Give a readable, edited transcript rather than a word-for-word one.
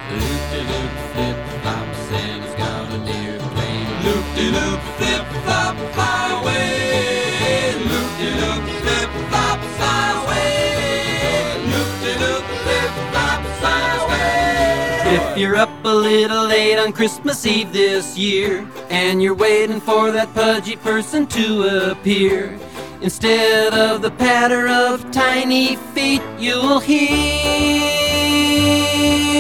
Loop-de-loop flip-flops and he's got a deer plane. Loop-de-loop flip-flop highway. Loop-de-loop flip-flops highway. Loop-de-loop flip-flops highway. If you're up a little late on Christmas Eve this year, and you're waiting for that pudgy person to appear, instead of the patter of tiny feet, you'll hear